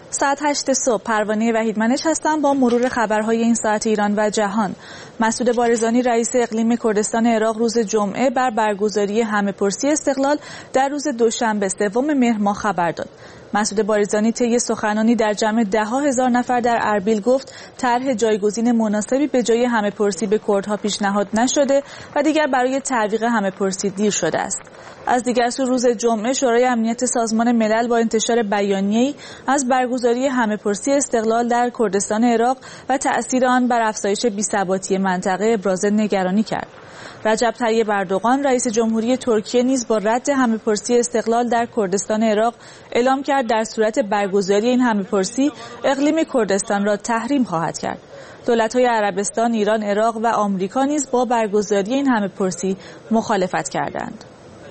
ساعت 8 صبح پروانه وحیدمنش هستم با مرور خبرهای این ساعت ایران و جهان. مسعود بارزانی رئیس اقلیم کردستان عراق روز جمعه بر برگزاری همه‌پرسی استقلال در روز دوشنبه 3 مهر ماه خبر داد. مسعود بارزانی طی سخنانی در جمع 10,000 نفر در اربیل گفت طرح جایگزین مناسبی به جای همه‌پرسی به کردها پیشنهاد نشده و دیگر برای تعویق همه‌پرسی دیر شده است. از دیگر سو روز جمعه شورای امنیت سازمان ملل با انتشار بیانیه‌ای از برگزاری همه‌پرسی استقلال در کردستان عراق و تأثیر آن بر افزایش بی‌ثباتی منطقه ابراز نگرانی کرد. رجب طیب اردوغان رئیس جمهوری ترکیه نیز با رد همه‌پرسی استقلال در کردستان عراق اعلام کرد در صورت برگزاری این همه‌پرسی اقلیم کردستان را تحریم خواهد کرد. دولت‌های عربستان، ایران، عراق و آمریکا نیز با برگزاری این همه‌پرسی مخالفت کردند.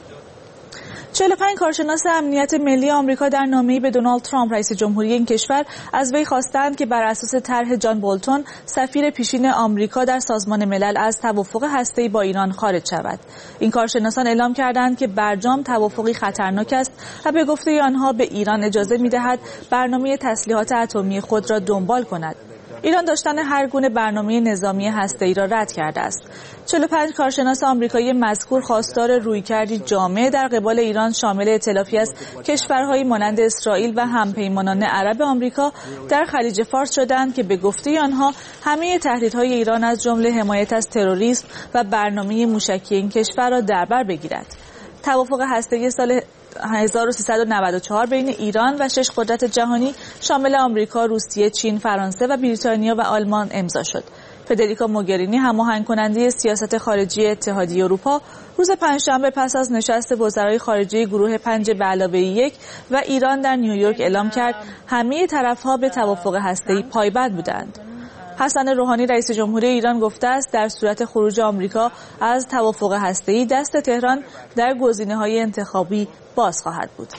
45 کارشناس امنیت ملی آمریکا در نامه‌ای به دونالد ترامپ رئیس جمهوری این کشور از وی خواستند که بر اساس طرح جان بولتون سفیر پیشین آمریکا در سازمان ملل از توافق هسته‌ای با ایران خارج شود. این کارشناسان اعلام کردند که برجام توافقی خطرناک است و به گفته آنها به ایران اجازه می‌دهد برنامه تسلیحات اتمی خود را دنبال کند. ایران داشتن هر گونه برنامه نظامی هسته‌ای را رد کرده است. 45 کارشناس آمریکایی مذکور خواستار رویکردی جامع در قبال ایران شامل ائتلافی از کشورهایی مانند اسرائیل و همپیمانان عرب آمریکا در خلیج فارس شدند که به گفته آنها همه تهدیدهای ایران از جمله حمایت از تروریسم و برنامه موشکی این کشور را در بر بگیرد. توافق هسته‌ای سال 1394 بین ایران و 6 قدرت جهانی شامل آمریکا، روسیه، چین، فرانسه و بریتانیا و آلمان امضا شد. فدریکا موگرینی هماهنگ کننده سیاست خارجی اتحادیه اروپا روز پنجشنبه پس از نشست وزرای خارجه گروه 5+1 و ایران در نیویورک اعلام کرد همه طرف‌ها به توافق هسته‌ای پایبند بودند. حسن روحانی رئیس جمهوری ایران گفته است در صورت خروج آمریکا از توافق هسته‌ای دست تهران در گزینه‌های انتخابی باز خواهد بود.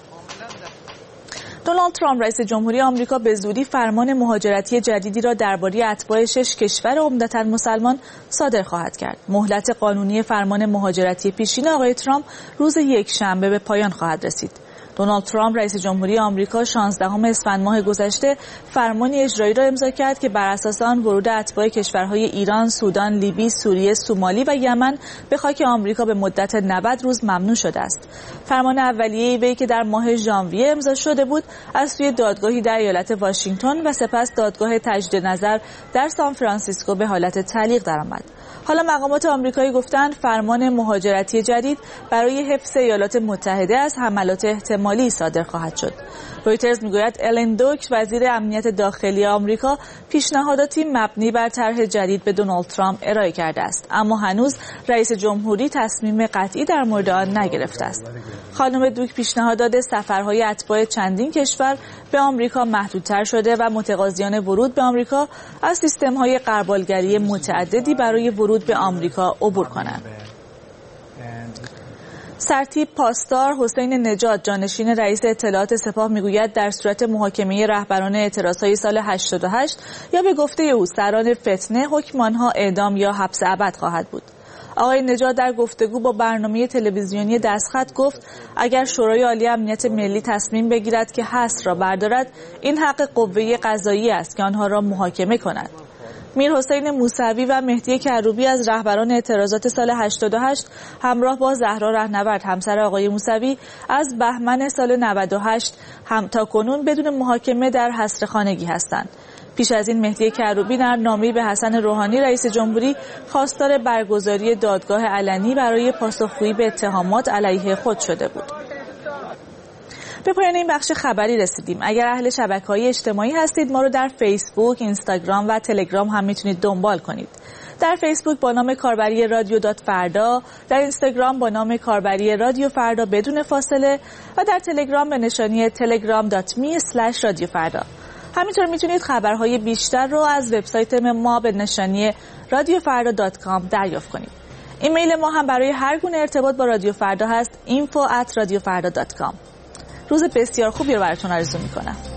دونالد ترامپ رئیس جمهوری آمریکا به زودی فرمان مهاجرتی جدیدی را درباره اتباع 6 کشور عمدتاً مسلمان صادر خواهد کرد. مهلت قانونی فرمان مهاجرتی پیشین آقای ترامپ روز یکشنبه به پایان خواهد رسید. دونالد ترامپ رئیس جمهوری آمریکا 16 اسفند ماه گذشته فرمانی اجرایی را امضا کرد که بر اساس آن ورود اتباع کشورهای ایران، سودان، لیبی، سوریه، سومالی و یمن به خاک آمریکا به مدت 90 روز ممنوع شده است. فرمان اولیه وی که در ماه ژانویه امضا شده بود، از سوی دادگاهی در ایالت واشنگتن و سپس دادگاه تجدید نظر در سان فرانسیسکو به حالت تعلیق درآمد. حالا مقامات آمریکایی گفتند فرمان مهاجرتی جدید برای حفظ ایالات متحده از حملات احتمالی صادر خواهد شد. رویترز میگوید الن دوک وزیر امنیت داخلی آمریکا پیشنهاداتی مبنی بر طرح جدید به دونالد ترامپ ارائه کرده است، اما هنوز رئیس جمهوری تصمیم قطعی در مورد آن نگرفته است. خانم دوک پیشنهاد داده سفرهای اتباع چندین کشور به آمریکا محدودتر شده و متقاضیان ورود به آمریکا از سیستم‌های غربالگری متعددی برای ورود به آمریکا عبور کنند. سرتیپ پاسدار حسین نژاد جانشین رئیس اطلاعات سپاه میگوید در صورت محاکمه رهبران اعتراضهای سال 88 یا به گفته او سران فتنه حکم آنها اعدام یا حبس ابد خواهد بود. آقای نژاد در گفتگو با برنامه تلویزیونی دستخط گفت اگر شورای عالی امنیت ملی تصمیم بگیرد که حصر را بردارد این حق قوه قضاییه است که آنها را محاکمه کند. میرحسین موسوی و مهدی کروبی از رهبران اعتراضات سال 88 همراه با زهرا رهنورد همسر آقای موسوی از بهمن سال 98 هم تا کنون بدون محاکمه در حصر خانگی هستند. پیش از این مهدی کروبی در نامه‌ای به حسن روحانی رئیس جمهوری خواستار برگزاری دادگاه علنی برای پاسخگویی به اتهامات علیه خود شده بود. به پایان این بخش خبری رسیدیم. اگر اهل شبکه‌های اجتماعی هستید ما رو در فیسبوک، اینستاگرام و تلگرام هم میتونید دنبال کنید. در فیسبوک با نام کاربری رادیو فردا، در اینستاگرام با نام کاربری رادیو فردا بدون فاصله و در تلگرام به نشانی telegram.me/رادیو همینطور میتونید خبرهای بیشتر رو از وبسایت ما به نشانی radiofarda.com دریافت کنید. ایمیل ما هم برای هر گونه ارتباط با رادیو فردا هست info@radiofarda.com. روز بسیار خوبی رو براتون آرزو میکنم.